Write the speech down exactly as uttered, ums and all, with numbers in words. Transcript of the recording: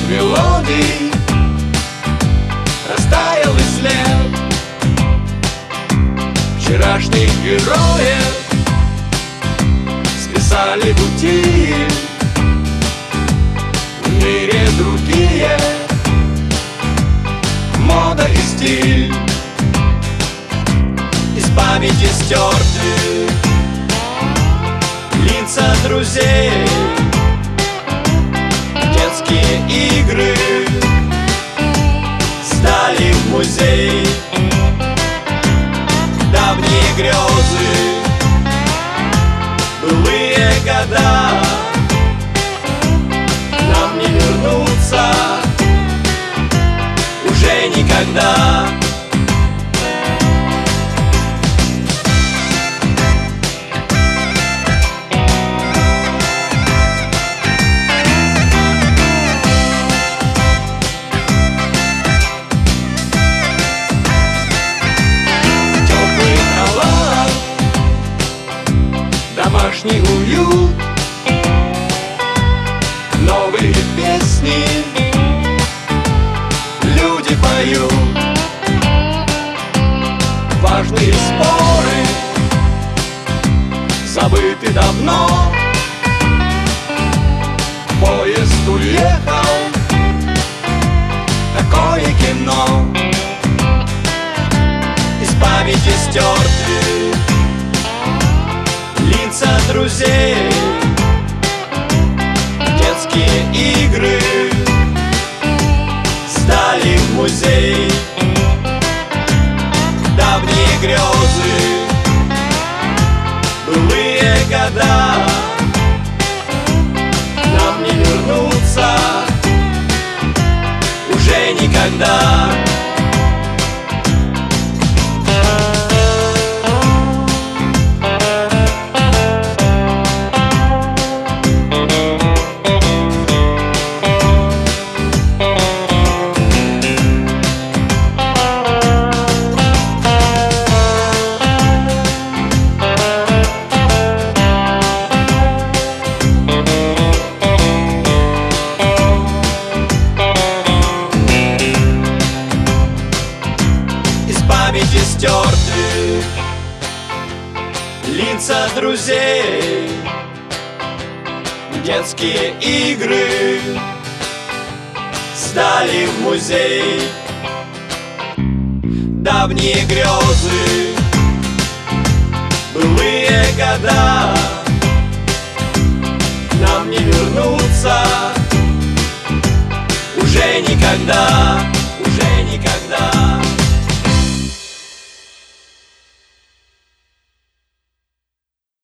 мелодий растаял и след. Вчерашних героев списали в утиль. В мире другие мода и стиль из памяти стерты лица друзей, детские игры сдали в музей. Давние грезы, былые года нам не вернуться уже никогда. Домашний уют, новые песни люди поют. Важные споры забыты давно. Поезд уехал, такое кино из памяти стерты лица друзей, детские игры сдали в музей. Давние грезы, былые года нам не вернуться уже никогда. Памяти стерты лица друзей, детские игры сдали в музей. Давние грезы, былые года нам не вернуться уже никогда, уже никогда.